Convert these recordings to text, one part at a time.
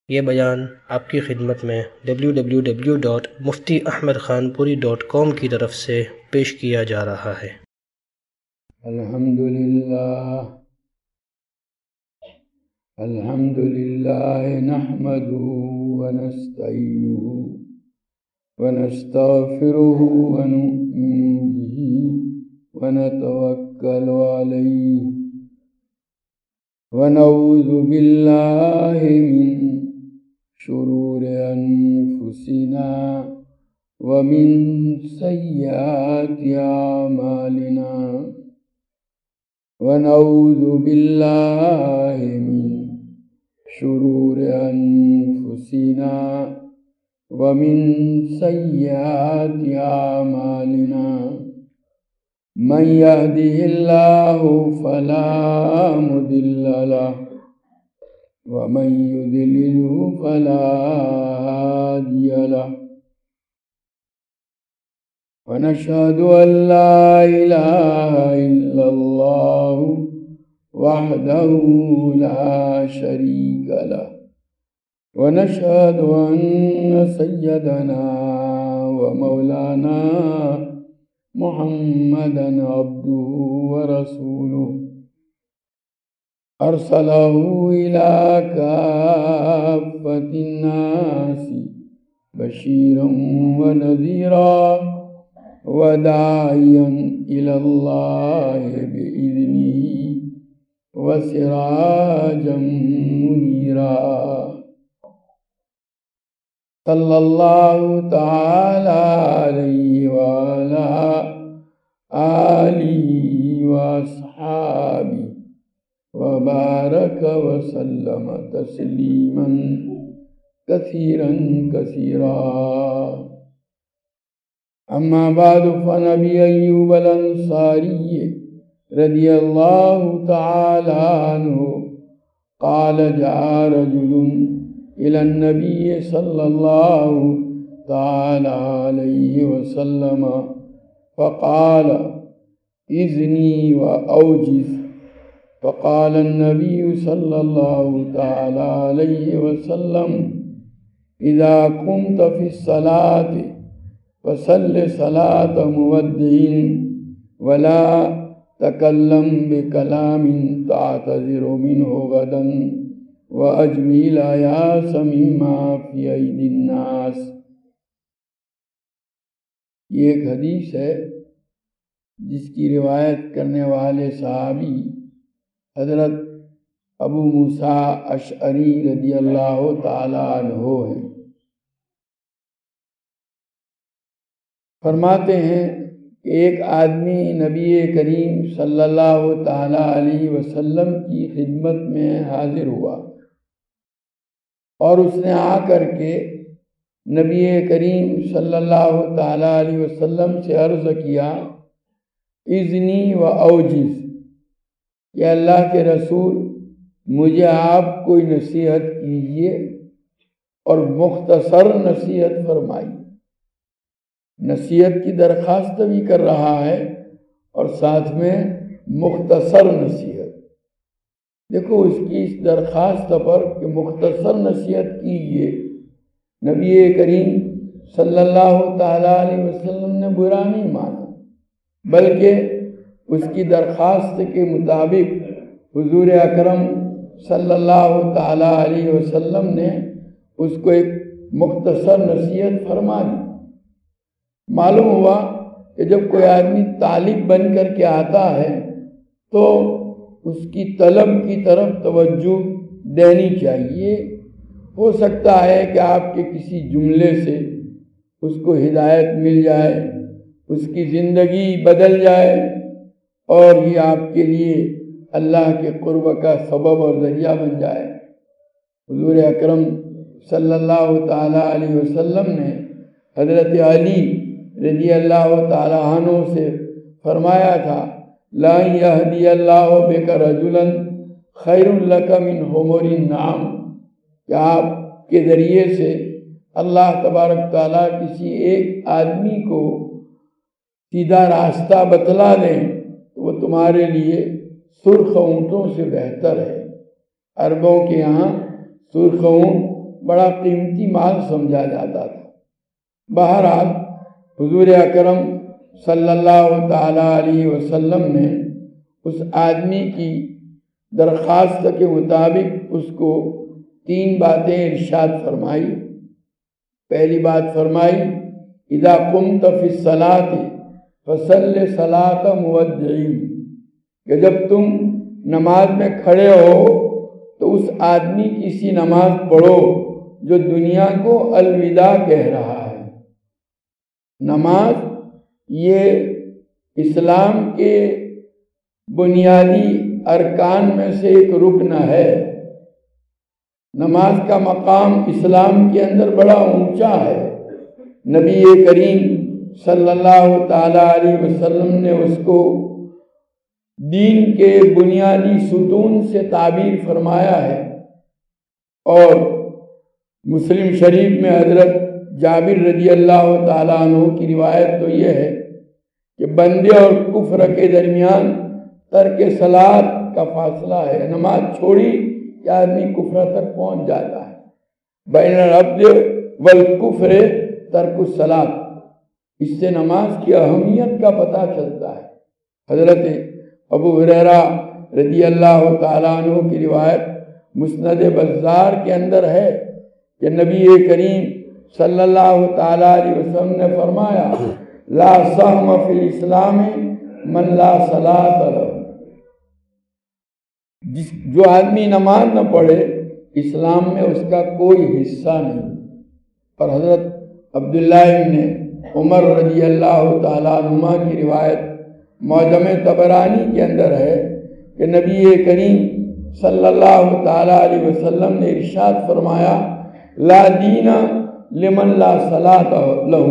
یہ بیان آپ کی خدمت میں www.muftiahmedkhanpuri.com کی طرف سے پیش کیا جا رہا ہے۔ الحمدللہ نحمده ونستعینه ونستغفره ونؤمن به ونتوکل علیہ ونعوذ باللہ من شرور انفسنا ومن سیئات اعمالنا ونعوذ باللہ من شرور انفسنا ومن سیئات اعمالنا من يهده الله فلا مضل له ومن يضلل فلا هادي له ونشهد أن لا إله إلا الله وحده لا شريك له ونشهد أن سيدنا ومولانا محمدا عبده ورسوله أرسله إلى كافة الناس بشيرا ونذيرا وداعيا إلى الله بإذنه وسراجا منيرا صلى الله تعالى عليه وعلى آله وأصحابه وبارك وسلم تسليما كثيرا كثيرا أما بعد فنبي أيوب الأنصاري رضي الله تعالى عنه قال جاء رجل إلى النبي صلى الله تعالى عليه وسلم فقال إذني وأوجز فقال النبي صلى الله تعالى عليه وسلم إذا قمت في الصلاة فصل صلاة مودع ولا تكلم بكلام تعتذر منه غدا وأجمل ياس مما في أيدي الناس۔ یہ ایک حدیث ہے جس کی روایت کرنے والے صحابی حضرت ابو موسیٰ اشعری رضی اللہ تعالی عنہ ہیں۔ فرماتے ہیں کہ ایک آدمی نبی کریم صلی اللہ تعالی علیہ وسلم کی خدمت میں حاضر ہوا اور اس نے آ کر کے نبی کریم صلی اللہ تعالی علیہ وسلم سے عرض کیا اذنی و اوجز، کہ اللہ کے رسول مجھے آپ کوئی نصیحت کیجیے اور مختصر نصیحت فرمائیے۔ نصیحت کی درخواست بھی کر رہا ہے اور ساتھ میں مختصر نصیحت۔ دیکھو اس کی اس درخواست پر کہ مختصر نصیحت کیجیے، نبی کریم صلی اللہ تعالیٰ علیہ وسلم نے برا نہیں مانا، بلکہ اس کی درخواست کے مطابق حضور اکرم صلی اللہ تعالیٰ علیہ وسلم نے اس کو ایک مختصر نصیحت فرما دی۔ معلوم ہوا کہ جب کوئی آدمی طالب بن کر کے آتا ہے تو اس کی طلب کی طرف توجہ دینی چاہیے۔ ہو سکتا ہے کہ آپ کے کسی جملے سے اس کو ہدایت مل جائے، اس کی زندگی بدل جائے اور یہ آپ کے لیے اللہ کے قرب کا سبب اور ذریعہ بن جائے۔ حضور اکرم صلی اللہ تعالیٰ علیہ وسلم نے حضرت علی رضی اللہ تعالیٰ عنہ سے فرمایا تھا لا یہدی اللہ بک رجلا خیر لک من حمر النعم، کہ آپ کے ذریعے سے اللہ تبارک تعالیٰ کسی ایک آدمی کو سیدھا راستہ بتلا دیں تو وہ تمہارے لیے سرخ اونٹوں سے بہتر ہے۔ عربوں کے یہاں سرخ اونٹ بڑا قیمتی مال سمجھا جاتا تھا۔ بہرحال حضور اکرم صلی اللہ تعالیٰ علیہ وسلم نے اس آدمی کی درخواست کے مطابق اس کو 3 باتیں ارشاد فرمائی۔ پہلی بات فرمائی اذا قمت فی الصلاۃ فصل صلاۃ مودعین، کہ جب تم نماز میں کھڑے ہو تو اس آدمی کی سی نماز پڑھو جو دنیا کو الوداع کہہ رہا ہے۔ نماز یہ اسلام کے بنیادی ارکان میں سے ایک رکن ہے۔ نماز کا مقام اسلام کے اندر بڑا اونچا ہے۔ نبی کریم صلی اللہ تعالیٰ علیہ وسلم نے اس کو دین کے بنیادی ستون سے تعبیر فرمایا ہے، اور مسلم شریف میں حضرت جابر رضی اللہ تعالیٰ عنہ کی روایت تو یہ ہے کہ بندے اور کفر کے درمیان ترک صلاۃ کا فاصلہ ہے۔ نماز چھوڑی کہ آدمی کفر تک پہنچ جاتا ہے۔ بین العبد والکفر ترک الصلاۃ، اس سے نماز کی اہمیت کا پتہ چلتا ہے۔ حضرت ابو ہریرہ رضی اللہ تعالیٰ عنہ کی روایت مسند بزار کے اندر ہے کہ نبی کریم صلی اللہ تعالیٰ علیہ وسلم نے فرمایا لا سہم فی الاسلام من لا صلاۃ لہ، جو آدمی نماز نہ پڑھے اسلام میں اس کا کوئی حصہ نہیں۔ اور حضرت عبداللہ ابن عمر رضی اللہ تعالیٰ عنہما کی روایت معجم طبرانی کے اندر ہے کہ نبی کریم صلی اللہ تعالیٰ علیہ وسلم نے ارشاد فرمایا لا دین لمن لا صلاۃ لہ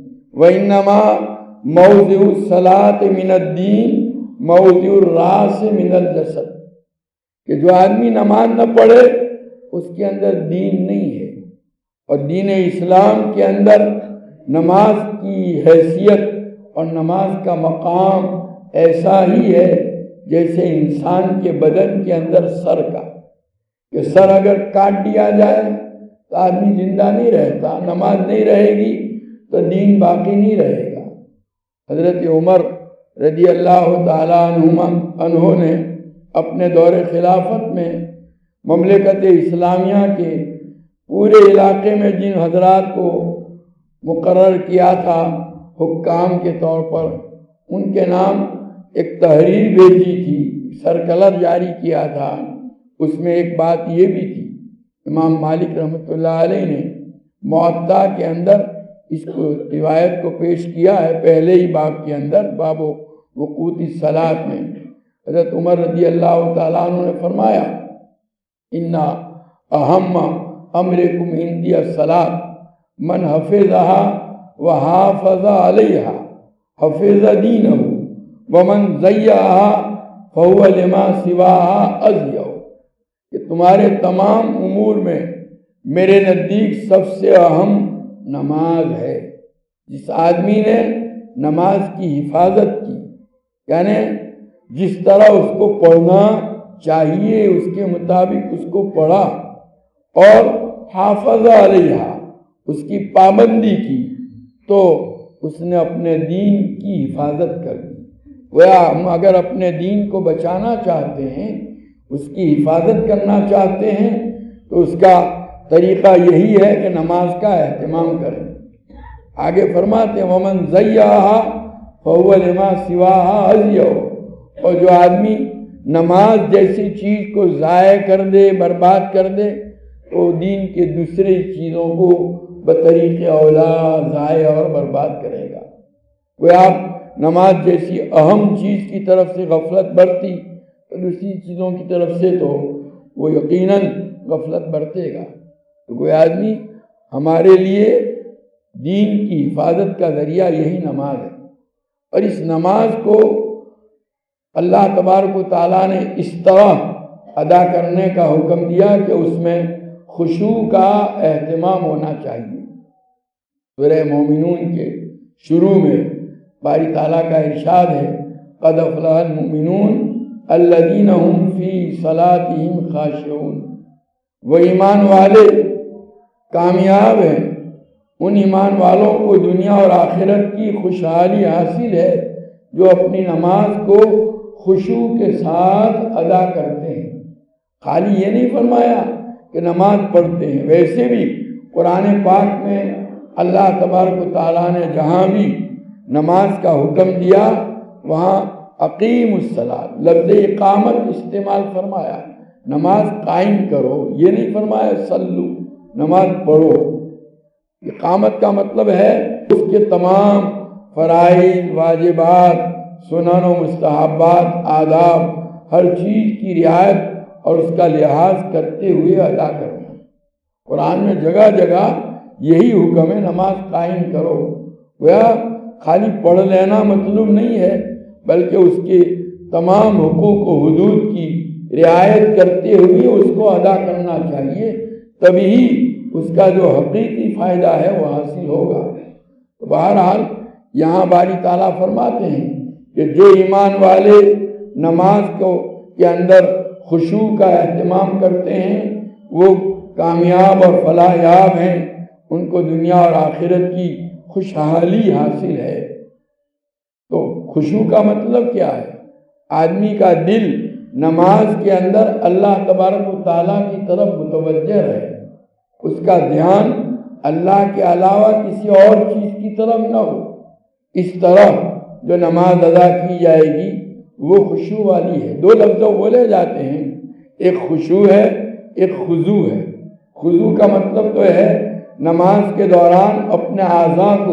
وانما موضع الصلاۃ من الدین موضع الراس من الجسد، کہ جو آدمی نماز نہ پڑھے اس کے اندر دین نہیں ہے۔ اور دین اسلام کے اندر نماز کی حیثیت اور نماز کا مقام ایسا ہی ہے جیسے انسان کے بدن کے اندر سر کا، کہ سر اگر کاٹ دیا جائے تو آدمی زندہ نہیں رہتا، نماز نہیں رہے گی تو دین باقی نہیں رہے گا۔ حضرت عمر رضی اللہ تعالیٰ عنہ نے اپنے دور خلافت میں مملکت اسلامیہ کے پورے علاقے میں جن حضرات کو مقرر کیا تھا حکام کے طور پر، ان کے نام ایک تحریر بھیجی تھی، سرکلر جاری کیا تھا۔ اس میں ایک بات یہ بھی تھی، امام مالک رحمۃ اللہ علیہ نے موطا کے اندر اس کو روایت کو پیش کیا ہے، پہلے ہی باب کے اندر، باب وقوت الصلاۃ میں حضرت عمر رضی اللہ تعالیٰ عنہ نے فرمایا ان اہم امرکم عندی الصلاۃ من حفظہا وحافظ علیہا حفظ دینہ ومن ضیعہا فہو لما سواہا اضیع، کہ تمہارے تمام امور میں میرے نزدیک سب سے اہم نماز ہے۔ جس آدمی نے نماز کی حفاظت کی، یعنی جس طرح اس کو پڑھنا چاہیے اس کے مطابق اس کو پڑھا اور حافظ علیہ اس کی پابندی کی، تو اس نے اپنے دین کی حفاظت کر دی۔ گویا ہم اگر اپنے دین کو بچانا چاہتے ہیں، اس کی حفاظت کرنا چاہتے ہیں، تو اس کا طریقہ یہی ہے کہ نماز کا اہتمام کریں۔ آگے فرماتے ہیں وَمَنْ ضَيَّعَهَا فَهُوَ لِمَا سِوَاهَا أَضْيَعُ، اور جو آدمی نماز جیسی چیز کو ضائع کر دے، برباد کر دے، تو دین کے دوسرے چیزوں کو بطریق اولا ضائع اور برباد کرے گا۔ وہ آپ نماز جیسی اہم چیز کی طرف سے غفلت برتی تو دوسری چیزوں کی طرف سے تو وہ یقیناً غفلت برتے گا۔ تو کوئی آدمی ہمارے لیے دین کی حفاظت کا ذریعہ یہی نماز ہے، اور اس نماز کو اللہ تبارک و تعالیٰ نے اس طرح ادا کرنے کا حکم دیا کہ اس میں خشوع کا اہتمام ہونا چاہیے۔ سورہ مومنون کے شروع میں باری تعالیٰ کا ارشاد ہے قد افلح المؤمنون الذین هم فی صلاتهم خاشعون، وہ ایمان والے کامیاب ہیں، ان ایمان والوں کو دنیا اور آخرت کی خوشحالی حاصل ہے جو اپنی نماز کو خشوع کے ساتھ ادا کرتے ہیں۔ خالی یہ نہیں فرمایا کہ نماز پڑھتے ہیں، ویسے بھی قرآن پاک میں اللہ تبارک و تعالیٰ نے جہاں بھی نماز کا حکم دیا وہاں اقیم الصلاۃ لفظ اقامت استعمال فرمایا، نماز قائم کرو، یہ نہیں فرمایا صلو، نماز پڑھو۔ اقامت کا مطلب ہے اس کے تمام فرائض، واجبات، سنن و مستحبات، آداب، ہر چیز کی رعایت اور اس کا لحاظ کرتے ہوئے ادا کرنا۔ قرآن میں جگہ جگہ یہی حکم ہے، نماز قائم کرو۔ گویا خالی پڑھ لینا مطلوب نہیں ہے، بلکہ اس کے تمام حقوق و حدود کی رعایت کرتے ہوئے اس کو ادا کرنا چاہیے، تبھی اس کا جو حقیقی فائدہ ہے وہ حاصل ہوگا۔ تو بہرحال یہاں باری تعالیٰ فرماتے ہیں کہ جو ایمان والے نماز کے اندر خشوع کا اہتمام کرتے ہیں وہ کامیاب اور فلاح یاب ہیں، ان کو دنیا اور آخرت کی خوشحالی حاصل ہے۔ تو خشوع کا مطلب کیا ہے؟ آدمی کا دل نماز کے اندر اللہ تبارک و تعالیٰ کی طرف متوجہ رہے، اس کا دھیان اللہ کے علاوہ کسی اور چیز کی طرف نہ ہو۔ اس طرح جو نماز ادا کی جائے گی وہ خشوع والی ہے۔ دو لفظ بولے جاتے ہیں، ایک خشوع ہے، ایک خضوع ہے۔ خضوع کا مطلب تو ہے نماز کے دوران اپنے اعضاء کو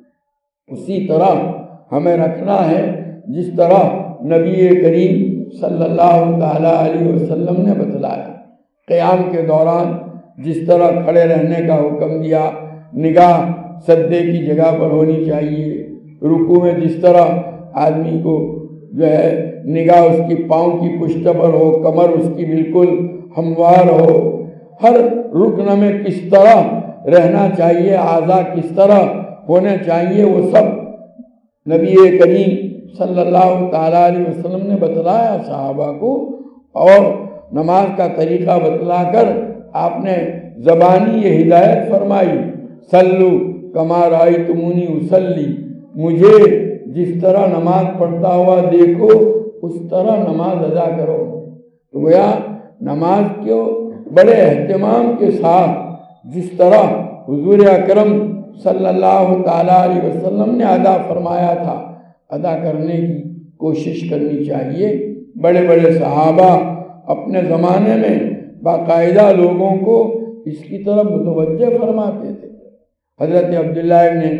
اسی طرح ہمیں رکھنا ہے جس طرح نبی کریم صلی اللہ تعالیٰ علیہ وسلم نے بتلایا۔ قیام کے دوران جس طرح کھڑے رہنے کا حکم دیا، نگاہ سجدے کی جگہ پر ہونی چاہیے۔ رکوع میں جس طرح آدمی کو جو ہے نگاہ اس کی پاؤں کی پشت پر ہو، کمر اس کی بالکل ہموار ہو، ہر رکن میں کس طرح رہنا چاہیے، اعضاء کس طرح ہونے چاہیے، وہ سب نبی کریم صلی اللہ تعالیٰ علیہ وسلم نے بتلایا صحابہ کو، اور نماز کا طریقہ بتلا کر آپ نے زبانی یہ ہدایت فرمائی، صلو کما رأیتمونی اصلی، مجھے جس طرح نماز پڑھتا ہوا دیکھو اس طرح نماز ادا کرو۔ تو گویا نماز کو بڑے اہتمام کے ساتھ جس طرح حضور اکرم صلی اللہ تعالیٰ علیہ وسلم نے ادا فرمایا تھا، ادا کرنے کی کوشش کرنی چاہیے۔ بڑے بڑے صحابہ اپنے زمانے میں باقاعدہ لوگوں کو اس کی طرف متوجہ فرماتے تھے۔ حضرت عبداللہ ابن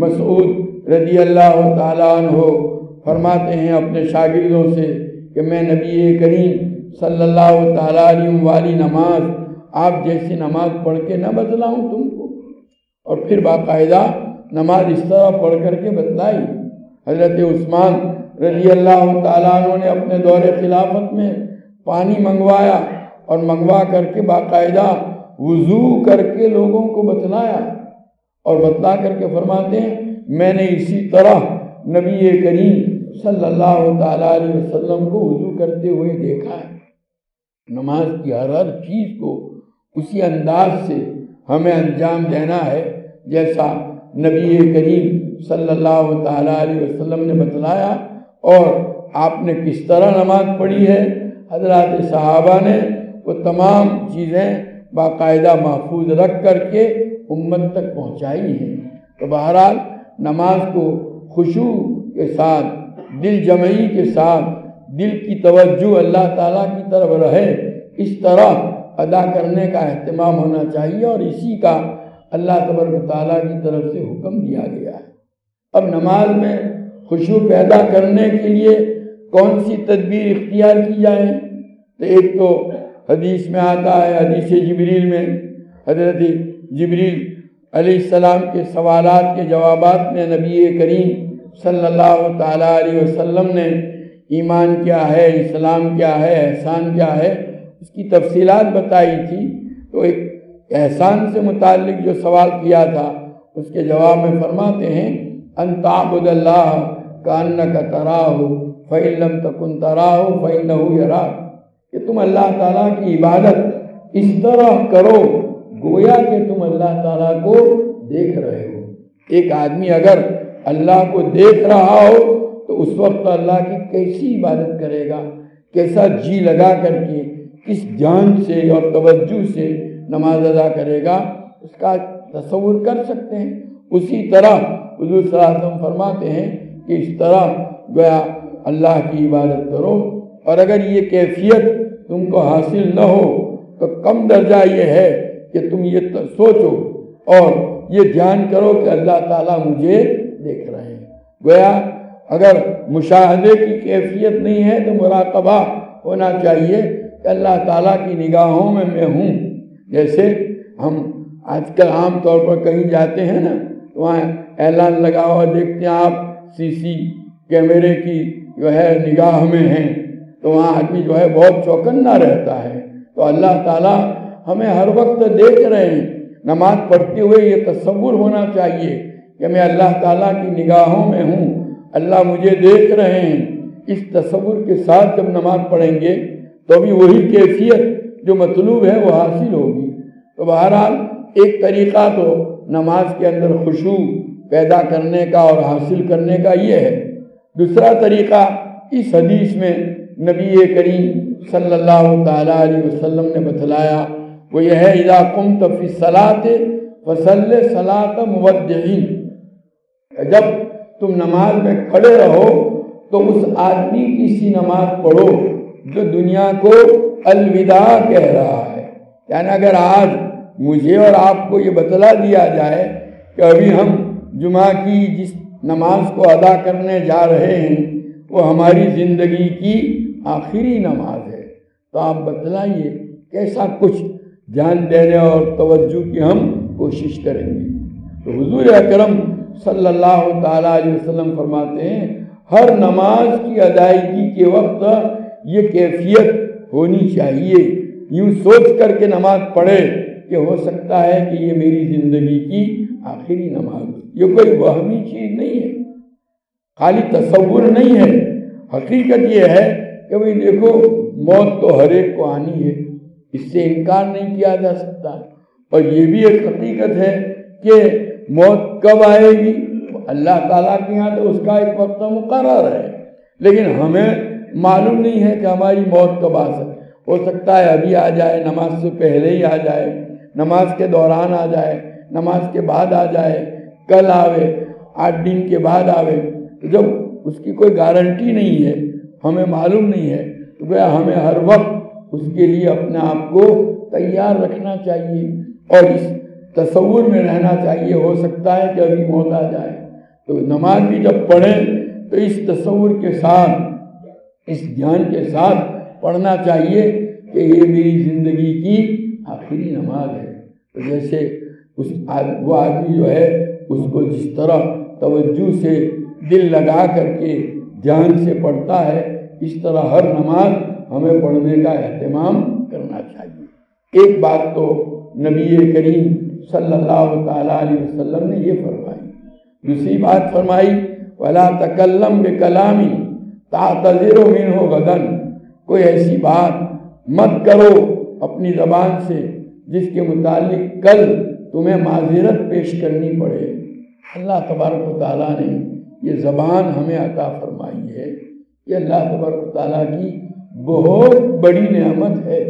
مسعود رضی اللہ تعالیٰ عنہ فرماتے ہیں اپنے شاگردوں سے کہ میں نبی کریم صلی اللہ تعالیٰ علیہ والی نماز آپ جیسی نماز پڑھ کے نہ بتلاؤں تم کو، اور پھر باقاعدہ نماز اس طرح پڑھ کر کے بتلائی۔ حضرت عثمان رضی اللہ تعالیٰ عنہ نے اپنے دور خلافت میں پانی منگوایا اور منگوا کر کے باقاعدہ وضو کر کے لوگوں کو بتلایا، اور بتلا کر کے فرماتے ہیں میں نے اسی طرح نبی کریم صلی اللہ تعالیٰ علیہ وسلم کو وضو کرتے ہوئے دیکھا ہے۔ نماز کی ہر چیز کو اسی انداز سے ہمیں انجام دینا ہے جیسا نبی کریم صلی اللہ تعالیٰ علیہ وسلم نے بتلایا، اور آپ نے کس طرح نماز پڑھی ہے، حضرات صحابہ نے وہ تمام چیزیں باقاعدہ محفوظ رکھ کر کے امت تک پہنچائی ہیں۔ تو بہرحال نماز کو خشوع کے ساتھ، دل جمعی کے ساتھ، دل کی توجہ اللہ تعالیٰ کی طرف رہے، اس طرح ادا کرنے کا اہتمام ہونا چاہیے، اور اسی کا اللہ تبارک تعالیٰ کی طرف سے حکم دیا گیا ہے۔ اب نماز میں خشوع پیدا کرنے کے لیے کون سی تدبیر اختیار کی جائے؟ تو ایک تو حدیث میں آتا ہے، حدیث جبریل میں حضرت جبریل علیہ السلام کے سوالات کے جوابات میں نبی کریم صلی اللہ تعالیٰ علیہ وسلم نے ایمان کیا ہے، اسلام کیا ہے، احسان کیا ہے، اس کی تفصیلات بتائی تھی۔ تو ایک احسان سے متعلق جو سوال کیا تھا اس کے جواب میں فرماتے ہیں ان تعبد اللہ کأنک تراہ فإن لم تکن تراہ فإنہ یراک، کہ تم اللہ تعالیٰ کی عبادت اس طرح کرو گویا کہ تم اللہ تعالیٰ کو دیکھ رہے ہو۔ ایک آدمی اگر اللہ کو دیکھ رہا ہو تو اس وقت اللہ کی کیسی عبادت کرے گا، کیسا جی لگا کر کے، کس جان سے اور توجہ سے نماز ادا کرے گا، اس کا تصور کر سکتے ہیں۔ اسی طرح حضور صلی اللہ علیہ وسلم فرماتے ہیں کہ اس طرح گویا اللہ کی عبادت کرو، اور اگر یہ کیفیت تم کو حاصل نہ ہو تو کم درجہ یہ ہے کہ تم یہ سوچو اور یہ جان کرو کہ اللہ تعالیٰ مجھے دیکھ رہے ہیں۔ گویا اگر مشاہدے کی کیفیت نہیں ہے تو مراقبہ ہونا چاہیے کہ اللہ تعالیٰ کی نگاہوں میں میں ہوں۔ جیسے ہم آج کل عام طور پر کہیں جاتے ہیں نا، وہاں اعلان لگا ہوا دیکھتے ہیں آپ سی سی کیمرے کی جو ہے نگاہ میں ہیں، تو وہاں آدمی جو ہے بہت چوکنا رہتا ہے۔ تو اللہ تعالیٰ ہمیں ہر وقت دیکھ رہے ہیں۔ نماز پڑھتے ہوئے یہ تصور ہونا چاہیے کہ میں اللہ تعالیٰ کی نگاہوں میں ہوں، اللہ مجھے دیکھ رہے ہیں۔ اس تصور کے ساتھ جب نماز پڑھیں گے تو بھی وہی کیفیت جو مطلوب ہے وہ حاصل ہوگی۔ تو بہرحال ایک طریقہ تو نماز کے اندر خشوع پیدا کرنے کا اور حاصل کرنے کا یہ ہے۔ دوسرا طریقہ اس حدیث میں نبی کریم صلی اللہ تعالیٰ علیہ وسلم نے بتلایا، وہ یہ ہے اذا قمت فی الصلاۃ فصلی صلاۃ مودعین، جب تم نماز میں کھڑے رہو تو اس آدمی کی سی نماز پڑھو جو دنیا کو الوداع کہہ رہا ہے۔ یعنی اگر آج مجھے اور آپ کو یہ بتلا دیا جائے کہ ابھی ہم جمعہ کی جس نماز کو ادا کرنے جا رہے ہیں وہ ہماری زندگی کی آخری نماز ہے، تو آپ بتلائیے کیسا کچھ جان دینے اور توجہ کی ہم کوشش کریں گے۔ تو حضور اکرم صلی اللہ تعالیٰ علیہ وسلم فرماتے ہیں ہر نماز کی ادائیگی کے وقت یہ کیفیت ہونی چاہیے، یوں سوچ کر کے نماز پڑھے کہ ہو سکتا ہے کہ یہ میری زندگی کی آخری نماز ہے۔ یہ کوئی وہمی چیز نہیں ہے، خالی تصور نہیں ہے، حقیقت یہ ہے کہ بھئی دیکھو موت تو ہر ایک کو آنی ہے، اس سے انکار نہیں کیا جا سکتا، اور یہ بھی ایک حقیقت ہے کہ موت کب آئے گی اللہ تعالیٰ کے یہاں تو اس کا ایک وقت مقرر ہے، لیکن ہمیں معلوم نہیں ہے کہ ہماری موت کب آ سکتی۔ ہو سکتا ہے ابھی آ جائے، نماز سے پہلے ہی آ جائے، نماز کے دوران آ جائے، نماز کے بعد آ جائے، کل آوے، 8 دن کے بعد آوے۔ جب اس کی کوئی گارنٹی نہیں ہے، ہمیں معلوم نہیں ہے، تو گویا ہمیں ہر وقت اس کے لیے اپنے آپ کو تیار رکھنا چاہیے اور اس تصور میں رہنا چاہیے ہو سکتا ہے کہ ابھی موت آ جائے۔ تو نماز بھی جب پڑھیں تو اس تصور کے ساتھ، اس دھیان کے ساتھ پڑھنا چاہیے کہ یہ میری زندگی کی آخری نماز ہے۔ تو جیسے وہ آدمی جو ہے اس کو جس طرح توجہ سے دل لگا کر کے جان سے پڑھتا ہے، اس طرح ہر نماز ہمیں پڑھنے کا اہتمام کرنا چاہیے۔ ایک بات تو نبی کریم صلی اللہ تعالیٰ علیہ وسلم نے یہ فرمائی، دوسری بات فرمائی وَلَا تَكَلَّمْ بِكَلَامٍ تَعْتَذِرُ مِنْهُ غَدًا، کوئی ایسی بات مت کرو اپنی زبان سے جس کے متعلق کل تمہیں معذرت پیش کرنی پڑے۔ اللہ تبارک و تعالیٰ نے یہ زبان ہمیں عطا فرمائی ہے، یہ اللہ تبارک و تعالیٰ کی بہت بڑی نعمت ہے،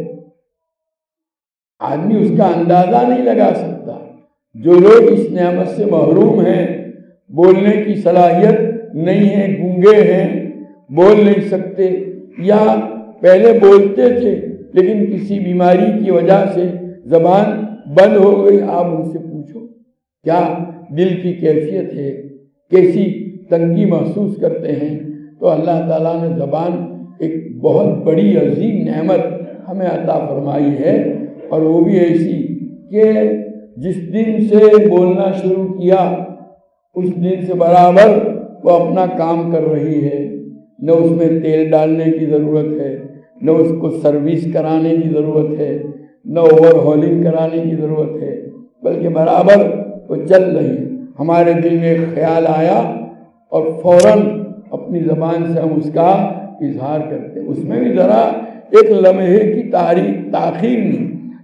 آدمی اس کا اندازہ نہیں لگا سکتا۔ جو لوگ اس نعمت سے محروم ہیں، بولنے کی صلاحیت نہیں ہے، گونگے ہیں، بول نہیں سکتے، یا پہلے بولتے تھے لیکن کسی بیماری کی وجہ سے زبان بند ہو گئی، آپ ان سے پوچھو کیا دل کی کیفیت ہے، کیسی تنگی محسوس کرتے ہیں۔ تو اللہ تعالیٰ نے زبان ایک بہت بڑی عظیم نعمت ہمیں عطا فرمائی ہے، اور وہ بھی ایسی کہ جس دن سے بولنا شروع کیا اس دن سے برابر وہ اپنا کام کر رہی ہے، نہ اس میں تیل ڈالنے کی ضرورت ہے، نہ اس کو سروس کرانے کی ضرورت ہے، نہ اوور ہالنگ کرانے کی ضرورت ہے، بلکہ برابر وہ چل رہی ہے۔ ہمارے دل میں ایک خیال آیا اور فوراً اپنی زبان سے ہم اس کا اظہار کرتے ہیں، اس میں بھی ذرا ایک لمحے کی تاخیر نہیں،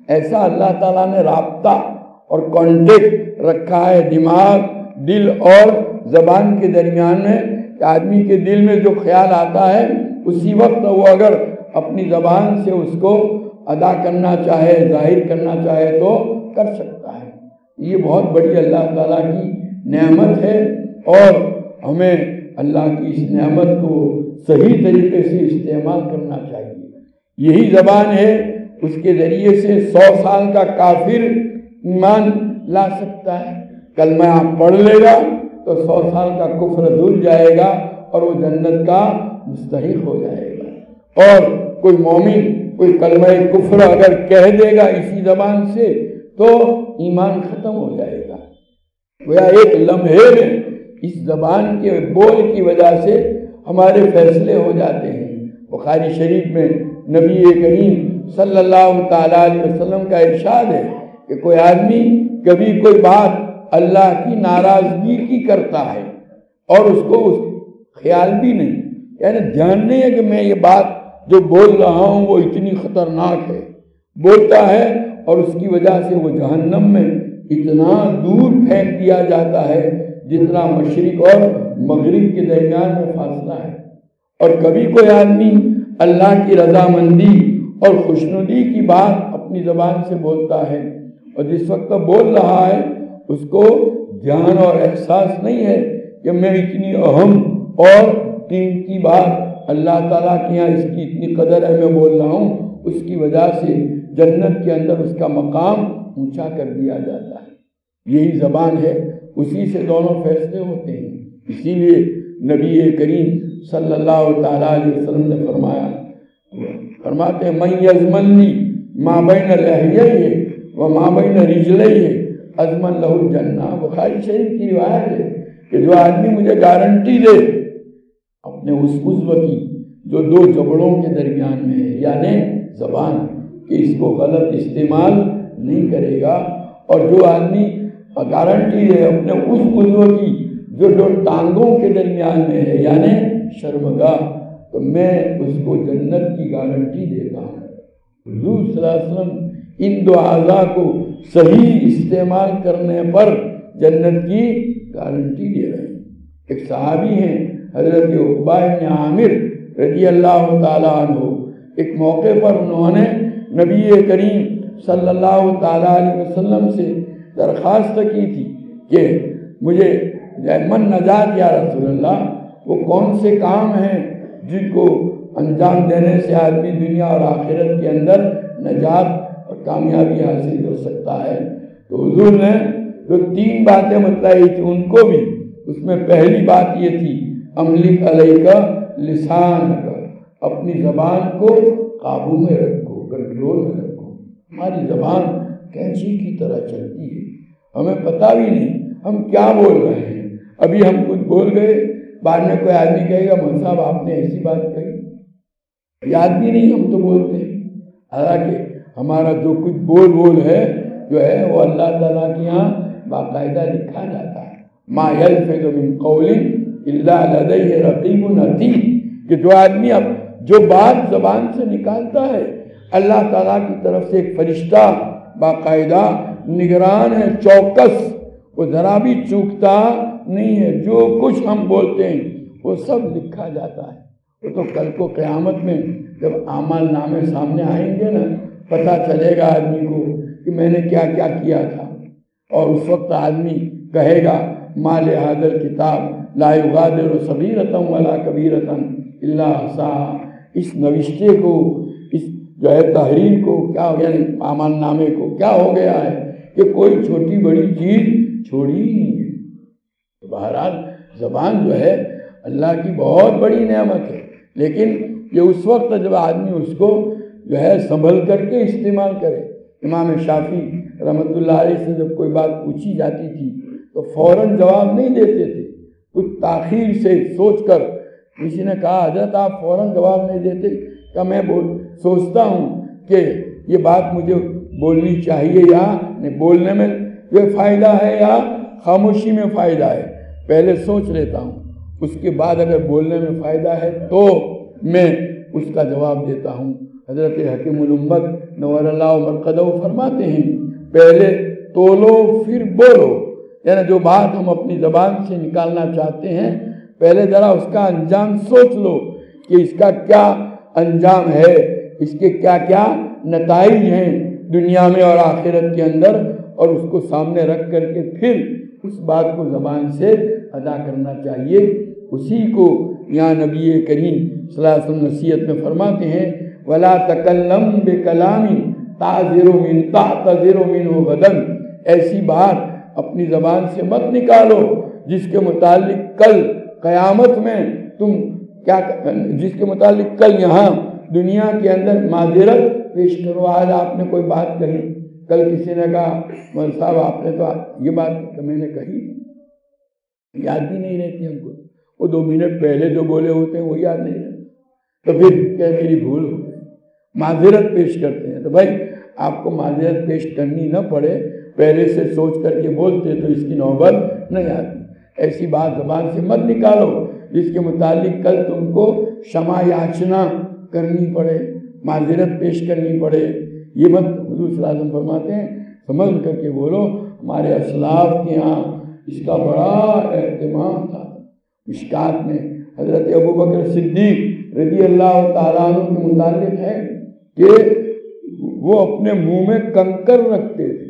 ایسا اللہ تعالیٰ نے رابطہ اور کانٹیکٹ رکھا ہے دماغ، دل اور زبان کے درمیان میں کہ آدمی کے دل میں جو خیال آتا ہے اسی وقت وہ اگر اپنی زبان سے اس کو ادا کرنا چاہے، ظاہر کرنا چاہے تو کر سکتا ہے۔ یہ بہت بڑی اللہ تعالیٰ کی نعمت ہے اور ہمیں اللہ کی اس نعمت کو صحیح طریقے سے استعمال کرنا چاہیے۔ یہی زبان ہے، اس کے ذریعے سے 100 سال کا کافر ایمان لا سکتا ہے۔ کلمہ آپ پڑھ لے گا تو 100 سال کا کفر دھل جائے گا اور وہ جنت کا مستحق ہو جائے گا۔ اور کوئی مومن کوئی کلمہ کفر اگر کہہ دے گا اسی زبان سے تو ایمان ختم ہو جائے گا۔ گویا ایک لمحے میں اس زبان کے بول کی وجہ سے ہمارے فیصلے ہو جاتے ہیں۔ بخاری شریف میں نبی کریم صلی اللہ تعالیٰ علیہ وسلم کا ارشاد ہے کہ کوئی آدمی کبھی کوئی بات اللہ کی ناراضگی کی کرتا ہے اور اس کو خیال بھی نہیں، یعنی دھیان نہیں ہے کہ میں یہ بات جو بول رہا ہوں وہ اتنی خطرناک ہے، بولتا ہے اور اس کی وجہ سے وہ جہنم میں اتنا دور پھینک دیا جاتا ہے جتنا مشرق اور مغرب کے درمیان میں فاصلہ ہے۔ اور کبھی کوئی آدمی اللہ کی رضامندی اور خوشنودی کی بات اپنی زبان سے بولتا ہے اور جس وقت بول رہا ہے اس کو دھیان اور احساس نہیں ہے کہ میں اتنی اہم اور قیمتی بات اللہ تعالیٰ کے یہاں اس کی اتنی قدر ہے میں بول رہا ہوں، اس کی وجہ سے جنت کے اندر اس کا مقام اونچا کر دیا جاتا ہے۔ یہی زبان ہے، اسی سے دونوں فیصلے ہوتے ہیں۔ اسی لیے نبی کریم صلی اللہ تعالیٰ علیہ وسلم نے فرماتے ہیں من یضمنی ما بین لحییہ و ما بین رجلیہ اضمن لہ الجنہ۔ بخاری شریف کی روایت ہے کہ جو آدمی مجھے گارنٹی دے اپنے اس عضو کی جو 2 جبڑوں کے درمیان میں ہے، یعنی زبان، کہ اس کو غلط استعمال نہیں کرے گا، اور جو آدمی گارنٹی دے اپنے اس عضو کی جو 2 ٹانگوں کے درمیان میں ہے یعنی شرمگاہ، تو میں اس کو جنت کی گارنٹی دیتا ہوں۔ حضور صلی اللہ علیہ وسلم ان 2 اعضاء کو صحیح استعمال کرنے پر جنت کی گارنٹی دے رہے ہیں۔ ایک صحابی ہیں حضرت عقبہ بن عامر رضی اللہ تعالیٰ عنہ، ایک موقع پر انہوں نے نبی کریم صلی اللہ تعالیٰ علیہ وسلم سے درخواست کی تھی کہ مجھے من نجات یا رسول اللہ، وہ کون سے کام ہیں جن کو انجام دینے سے آدمی دنیا اور آخرت کے اندر نجات اور کامیابی حاصل کر سکتا ہے؟ تو حضور نے جو 3 باتیں بتلائی تھی ان کو بھی، اس میں پہلی بات یہ تھی املک علیک لسانک، اپنی زبان کو قابو میں رکھو، کنٹرول میں رکھو۔ ہماری زبان کینچی کی طرح چلتی ہے، ہمیں پتہ بھی نہیں ہم کیا بول رہے ہیں۔ ابھی ہم کچھ بول گئے، بعد میں کوئی آدمی کہے گا مولوی صاحب آپ نے ایسی بات کہی، یاد بھی نہیں ہم تو بولتے ہیں۔ حالانکہ ہمارا جو کچھ بول ہے جو ہے وہ اللہ تعالیٰ کے یہاں باقاعدہ لکھا جاتا ہے۔ ما یلفظ من قول الا لدیہ رقیب عتید، کہ جو آدمی اب جو بات زبان سے نکالتا ہے اللہ تعالیٰ کی طرف سے ایک فرشتہ باقاعدہ نگران ہے، چوکس، وہ ذرا بھی چوکتا نہیں ہے۔ جو کچھ ہم بولتے ہیں وہ سب لکھا جاتا ہے۔ وہ تو کل کو قیامت میں جب اعمال نامے سامنے آئیں گے نا، پتہ چلے گا آدمی کو کہ میں نے کیا کیا کیا تھا، اور اس وقت آدمی کہے گا ما لہذا الکتاب لا یغادر صغیرۃ ولا کبیرۃ الا احصاها، اس نوشتے کو، اس جو ہے تحریر کو کیا، یعنی اعمال نامے کو کیا ہو گیا ہے کہ کوئی چھوٹی بڑی چیز چھوڑی ہی نہیں ہے۔ بہرحال زبان جو ہے اللہ کی بہت بڑی نعمت ہے، لیکن یہ اس وقت جب آدمی اس کو جو ہے سنبھل کر کے استعمال کرے۔ امام شافعی رحمۃ اللہ علیہ سے جب کوئی بات پوچھی جاتی تھی تو فوراً جواب نہیں دیتے تھے، کچھ تاخیر سے سوچ کر۔ کسی نے کہا حضرت آپ فوراً جواب نہیں دیتے، کہ میں سوچتا ہوں کہ یہ بات مجھے بولنی چاہیے یا نہیں، بولنے میں یہ فائدہ ہے یا خاموشی میں فائدہ ہے، پہلے سوچ لیتا ہوں، اس کے بعد اگر بولنے میں فائدہ ہے تو میں اس کا جواب دیتا ہوں۔ حضرت حکیم الامت نور اللہ مرقدہ فرماتے ہیں پہلے تولو پھر بولو، یعنی جو بات ہم اپنی زبان سے نکالنا چاہتے ہیں پہلے ذرا اس کا انجام سوچ لو کہ اس کا کیا انجام ہے، اس کے کیا کیا نتائج ہیں دنیا میں اور آخرت کے اندر، اور اس کو سامنے رکھ کر کے پھر اس بات کو زبان سے ادا کرنا چاہیے۔ اسی کو یہاں نبی کریم صلی اللہ علیہ وسلم نصیحت میں فرماتے ہیں وَلَا تَكَلَّمْ بِكَلَامٍ تَعْتَذِرُ مِنْهُ غَدًا، ایسی بات اپنی زبان سے مت نکالو جس کے متعلق کل قیامت میں تم کیا، جس کے متعلق کل یہاں دنیا کے اندر معذرت پیش کرو۔ آج آپ نے کوئی بات کہی، کل کسی نے کہا مول صاحب آپ نے تو یہ بات میں نے کہی، یاد بھی نہیں رہتی ہم کو، وہ 2 منٹ پہلے جو بولے ہوتے ہیں وہ یاد نہیں رہتے، تو پھر کیا میری بھول ہو گئی، معذرت پیش کرتے ہیں۔ تو بھائی آپ کو معذرت پیش کرنی نہ پڑے، پہلے سے سوچ کر کے بولتے تو اس کی نوبت نہیں آتی۔ ایسی بات زبان سے مت نکالو جس کے متعلق کل تم کو شمع یاچنا کرنی پڑے، معذرت پیش کرنی پڑے، یہ مت۔ حضور صلی اللہ علیہ وسلم فرماتے ہیں سمجھ کر کے بولو۔ ہمارے اسلاف کے یہاں اس کا بڑا اہتمام تھا۔ مشکات میں حضرت ابوبکر صدیق رضی اللہ تعالیٰ عنہ کے متعلق ہے کہ وہ اپنے منہ میں کنکر رکھتے تھے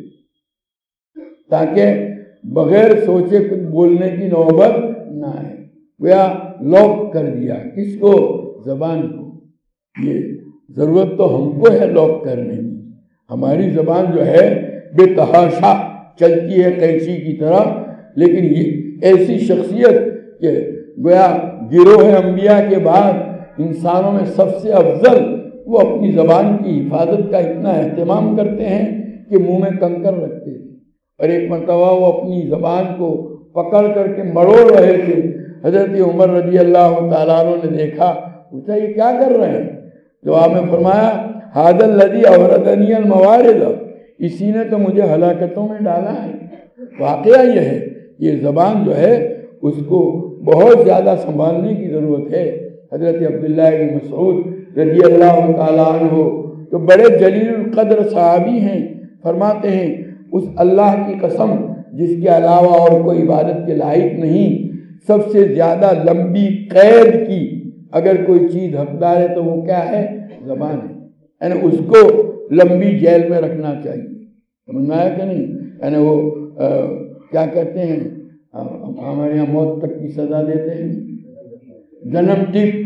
تاکہ بغیر سوچے کچھ بولنے کی نوبت نہ آئے، گویا لاک کر دیا کس کو؟ زبان کو۔ یہ ضرورت تو ہم کو ہے لاک کرنے کی، ہماری زبان جو ہے بے تحاشا چلتی ہے قینچی کی طرح، لیکن یہ ایسی شخصیت کہ گویا گروہ انبیاء کے بعد انسانوں میں سب سے افضل وہ اپنی زبان کی حفاظت کا اتنا اہتمام کرتے ہیں کہ منہ میں کنکر رکھتے تھے، اور ایک مرتبہ وہ اپنی زبان کو پکڑ کر کے مڑوڑ رہے تھے۔ حضرت عمر رضی اللہ تعالیٰ عنہ نے دیکھا، پوچھا یہ کیا کر رہے ہیں؟ جواب میں فرمایا ھذا الذی اوردنی الموارد، اسی نے تو مجھے ہلاکتوں میں ڈالا ہے۔ واقعہ یہ ہے یہ زبان جو ہے اس کو بہت زیادہ سنبھالنے کی ضرورت ہے۔ حضرت عبداللہ بن مسعود رضی اللہ تعالیٰ عنہ جو بڑے جلیل القدر صحابی ہیں، فرماتے ہیں اس اللہ کی قسم جس کے علاوہ اور کوئی عبادت کے لائق نہیں، سب سے زیادہ لمبی قید کی اگر کوئی چیز حقدار ہے تو وہ کیا ہے؟ زبان ہے، یعنی اس کو لمبی جیل میں رکھنا چاہیے، سمجھ میں آیا کہ نہیں؟ یعنی وہ کیا کہتے ہیں ہمارے یہاں موت تک کی سزا دیتے ہیں، جنم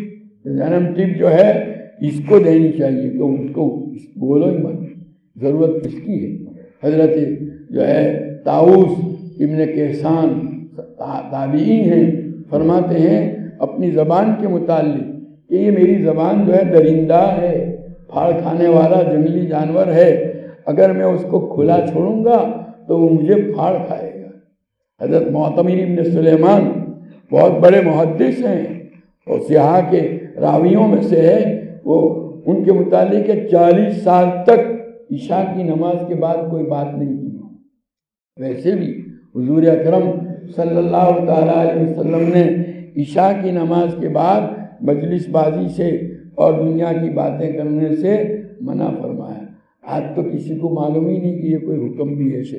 ٹپ جو ہے اس کو دینی چاہیے کہ اس کو بولو ہی مت، ضرورت کس کی ہے؟ حضرت جو ہے طاؤس ابن کیسان تابعی ہیں، فرماتے ہیں اپنی زبان کے متعلق کہ یہ میری زبان جو ہے درندہ ہے، پھاڑ کھانے والا جنگلی جانور ہے، اگر میں اس کو کھلا چھوڑوں گا تو وہ مجھے پھاڑ کھائے گا۔ حضرت معتمر ابن سلیمان بہت بڑے محدث ہیں اور سیاح کے راویوں میں سے ہے، وہ ان کے متعلق 40 سال تک عشاء کی نماز کے بعد کوئی بات نہیں کی۔ ویسے بھی حضور اکرم صلی اللہ تعالیٰ علیہ وسلم نے عشاء کی نماز کے بعد مجلس بازی سے اور دنیا کی باتیں کرنے سے منع فرمایا۔ آج تو کسی کو معلوم ہی نہیں کہ یہ کوئی حکم بھی ہے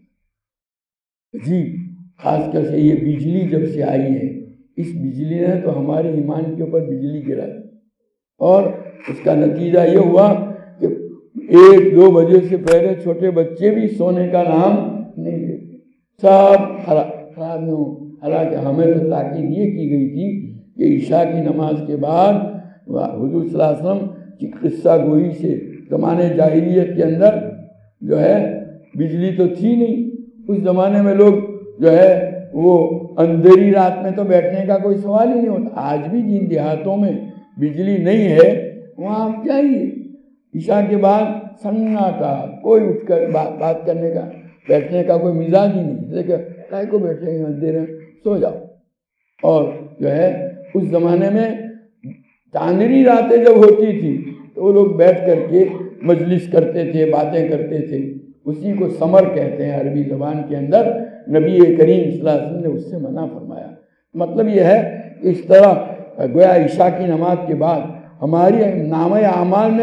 شریعت جی۔ خاص کر سے یہ بجلی جب سے آئی ہے، اس بجلی نے تو ہمارے ایمان کے اوپر بجلی گرا دی، اور اس کا نتیجہ یہ ہوا کہ 1-2 بجے سے پہلے چھوٹے بچے بھی سونے کا نام نہیں لیتے، سب خراب ہوں۔ حالانکہ ہمیں تو تاکید یہ کی گئی تھی کہ عشاء کی نماز کے بعد حضور صلی اللہ علیہ وسلم کی قصہ گوئی سے زمانے جاہلیت کے اندر جو ہے بجلی تو تھی نہیں، اس زمانے میں لوگ جو ہے وہ اندھیری رات میں تو بیٹھنے کا کوئی سوال ہی نہیں ہوتا۔ آج بھی جن دیہاتوں میں بجلی نہیں ہے وہاں آپ جائیے، عشاء کے بعد سناٹا، کوئی اٹھ کر بات کرنے کا بیٹھنے کا کوئی مزاج ہی نہیں، دیکھیں کائے کو بیٹھے ہیں اندھیرے میں، سو جاؤ۔ اور جو ہے اس زمانے میں چاندنی راتیں جب ہوتی تھی تو وہ لوگ بیٹھ کر کے مجلس کرتے تھے، باتیں کرتے تھے، اسی کو سمر کہتے ہیں عربی زبان کے اندر۔ نبی کریم صلی اللہ علیہ وسلم نے اس سے منع فرمایا۔ مطلب یہ ہے کہ اس طرح گویا عشاء کی نماز کے بعد ہماری نامہ اعمال میں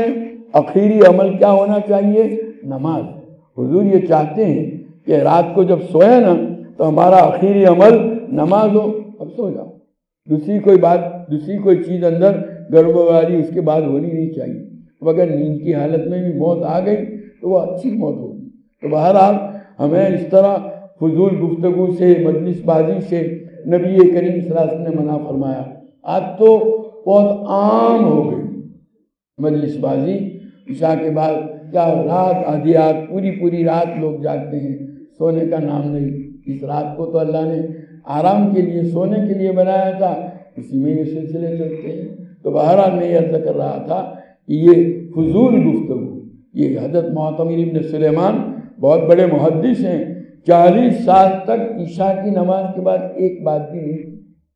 آخری عمل کیا ہونا چاہیے؟ نماز۔ حضور یہ چاہتے ہیں کہ رات کو جب سوئے نا تو ہمارا آخری عمل نماز ہو، اب سو جاؤ، دوسری کوئی چیز اندر گڑبڑی اس کے بعد ہونی نہیں چاہیے۔ اب اگر نیند کی حالت میں بھی موت آ گئی تو وہ اچھی موت ہوگی۔ تو بہرحال ہمیں اس طرح فضول گفتگو سے، مجلس بازی سے نبی کریم صلی اللہ علیہ وسلم نے منع فرمایا۔ آج تو بہت عام ہو گئی مجلس بازی، عشاء کے بعد کیا رات آدھیات پوری رات لوگ جاگتے ہیں، سونے کا نام نہیں۔ اس رات کو تو اللہ نے آرام کے لیے، سونے کے لیے بنایا تھا، اسی میں یہ سلسلے چلتے ہیں۔ تو بہرحال میں یہ عرض کر رہا تھا کہ یہ فضول گفتگو، یہ حضرت معتمر ابن سلیمان بہت بڑے محدث ہیں، 40 سال تک عشاء کی نماز کے بعد ایک بات بھی نہیں۔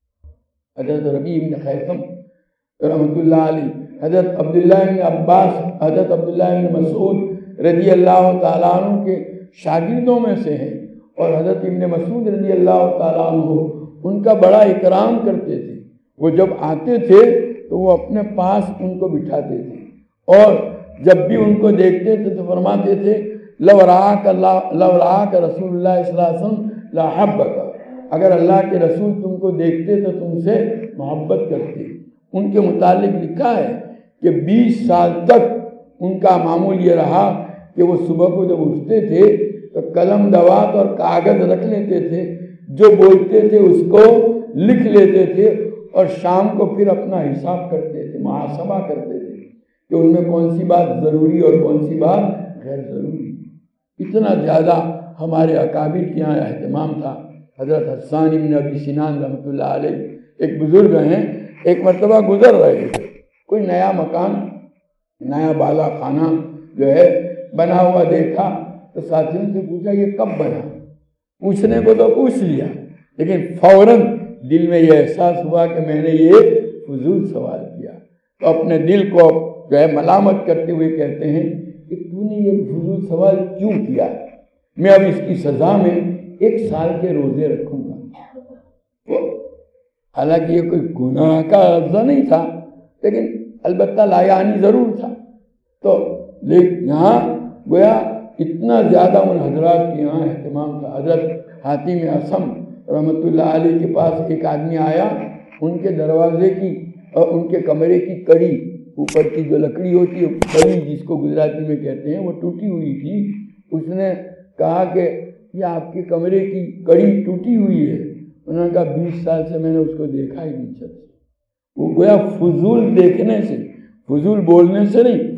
حضرت ربیع بن خیثم رحمۃ اللہ علیہ، حضرت عبداللہ بن عباس، حضرت عبداللہ بن مسعود رضی اللہ تعالیٰ عنہ کے شاگردوں میں سے ہیں، اور حضرت ابن مسعود رضی اللہ تعالیٰ عنہ ان کا بڑا اکرام کرتے تھے۔ وہ جب آتے تھے تو وہ اپنے پاس ان کو بٹھاتے تھے، اور جب بھی ان کو دیکھتے تھے تو فرماتے تھے لو رآک رسول اللہ صلی اللہ علیہ وسلم لأحبک، اگر اللہ کے رسول تم کو دیکھتے تو تم سے محبت کرتے۔ ان کے متعلق لکھا ہے کہ 20 سال تک ان کا معمول یہ رہا کہ وہ صبح کو جب اٹھتے تھے تو قلم دوات اور کاغذ رکھ لیتے تھے، جو بولتے تھے اس کو لکھ لیتے تھے، اور شام کو پھر اپنا حساب کرتے تھے، محاسبہ کرتے تھے کہ ان میں کون سی بات ضروری اور کون سی بات غیر ضروری۔ اتنا زیادہ ہمارے اکابر کے یہاں اہتمام تھا۔ حضرت حسان بن ابی سنان رحمۃ اللہ علیہ ایک بزرگ ہیں، ایک مرتبہ گزر رہے تھے، کوئی نیا مکان، نیا بالا خانہ جو ہے بنا ہوا دیکھا، تو ساتھیوں سے پوچھا یہ کب بنا؟ پوچھنے کو تو پوچھ لیا، لیکن فوراً دل میں یہ احساس ہوا کہ میں نے یہ فضول سوال کیا۔ تو اپنے دل کو جو ہے ملامت کرتے ہوئے کہتے ہیں کہ تو نے یہ فضول سوال کیوں کیا؟ میں اب اس کی سزا میں 1 سال کے روزے رکھوں گا۔ حالانکہ یہ کوئی گناہ کا لفظ نہیں تھا، لیکن البتہ لایعنی ضرور تھا۔ تو یہاں گویا اتنا زیادہ ان حضرات کے یہاں اہتمام تھا۔ حضرت حاتم اعصم رحمۃ اللہ علیہ کے پاس ایک آدمی آیا، ان کے دروازے کی اور ان کے کمرے کی کڑی، اوپر کی جو لکڑی ہوتی ہے کڑی جس کو گجراتی میں کہتے ہیں، وہ ٹوٹی ہوئی تھی۔ اس نے کہا کہ یہ آپ کے کمرے کی کڑی ٹوٹی ہوئی ہے۔ انہوں نے کہا 20 سال سے میں نے اس کو دیکھا ہی نہیں چلتا۔ وہ گویا فضول دیکھنے سے، فضول بولنے سے نہیں،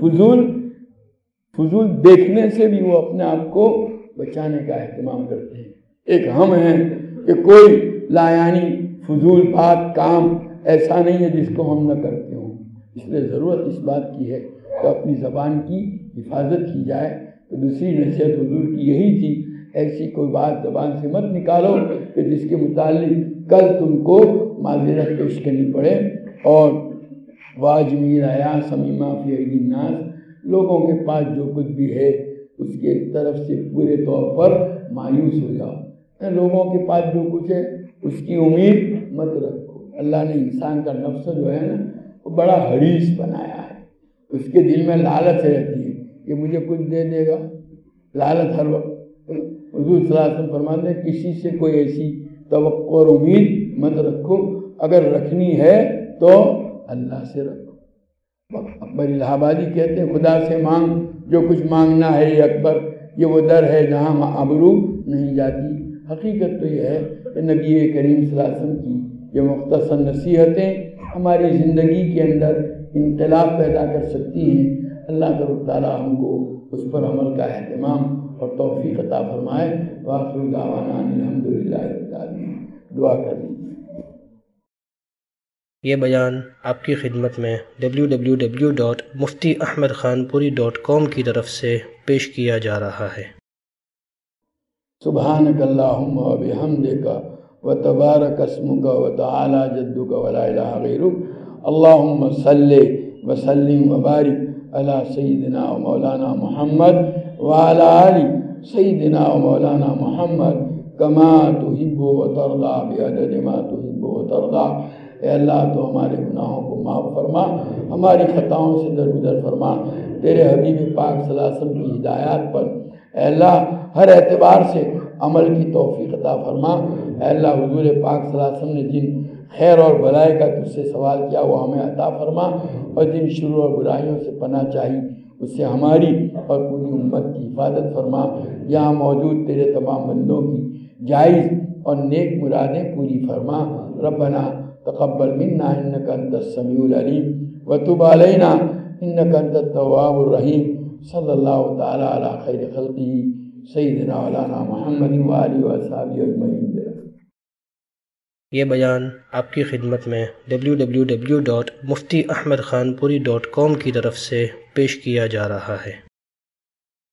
فضول دیکھنے سے بھی وہ اپنے آپ کو بچانے کا اہتمام کرتے ہیں۔ ایک ہم ہیں کہ کوئی لایعنی فضول بات کام ایسا نہیں ہے جس کو ہم نہ کرتے ہوں۔ اس لیے ضرورت اس بات کی ہے کہ اپنی زبان کی حفاظت کی جائے۔ تو دوسری نصیحت حضور کی یہی تھی، ایسی کوئی بات زبان سے مت نکالو کہ جس کے متعلق کل تم کو معذرت پیش کرنی پڑے۔ اور واجمی ریا سمیمہ فی ایدی الناس، لوگوں کے پاس جو کچھ بھی ہے اس کے طرف سے پورے طور پر مایوس ہو جاؤ۔ لوگوں کے پاس جو کچھ ہے اس کی امید مت رکھو۔ اللہ نے انسان کا نفس جو ہے نا وہ بڑا حریص بنایا ہے، اس کے دل میں لالچ رہتی ہے کہ مجھے کچھ دے دے گا، لالچ ہر وقت۔ حضور صلی اللہ علیہ وسلم فرماتے ہیں کسی سے کوئی ایسی توقع اور امید مت رکھو، اگر رکھنی ہے تو اللہ سے رکھو۔ اکبر الہ آبادی کہتے ہیں خدا سے مانگ جو کچھ مانگنا ہے یہ اکبر، یہ وہ در ہے جہاں آبرو نہیں جاتی۔ حقیقت تو یہ ہے کہ نبی کریم صلی اللہ علیہ وسلم کی یہ مختصر نصیحتیں ہماری زندگی کے اندر انقلاب پیدا کر سکتی ہیں۔ اللہ تعالیٰ ہم کو اس پر عمل کا اہتمام اور توفیق عطا فرمائے۔ وآخر دعوانا الحمدللہ رب العالمین۔ دعا کر لیجیے۔ یہ بیان آپ کی خدمت میں www.muftiahmedkhanpuri.com کی طرف سے پیش کیا جا رہا ہے۔ سبحانک اللہم و بحمدک و تبارک اسمک و تعالی جدک و لا الہ غیرک، اللہم صلی وسلم و بارک علی سیدنا و مولانا محمد وعلی آل سیدنا و مولانا محمد کما تحب و ترضی بعدد ما تحب و ترضی۔ اے اللہ تو ہمارے گناہوں کو معاف فرما، ہماری خطاؤں سے درگزر فرما، تیرے حبیب پاک صلی اللہ علیہ وسلم کی ہدایات پر اے اللہ ہر اعتبار سے عمل کی توفیق عطا فرما۔ اے اللہ حضور پاک صلی اللہ علیہ وسلم نے جن خیر اور بھلائی کا تجھ سے سوال کیا وہ ہمیں عطا فرما، اور جن شرور اور برائیوں سے پناہ چاہی اس سے ہماری اور پوری امت کی حفاظت فرما۔ یہاں موجود تیرے تمام بندوں کی جائز اور نیک مرادیں پوری فرما۔ ربنا تقبل منا انک انت السمیع العلیم وتب علینا انک انت التواب الرحیم۔ صلی اللہ تعالی علی خیر خلقہ سیدنا مولانا محمد وآلہ وصحبہ اجمعین۔ یہ بیان آپ کی خدمت میں www.muftyaahmedkhanpuri.com کی طرف سے پیش کیا جا رہا ہے۔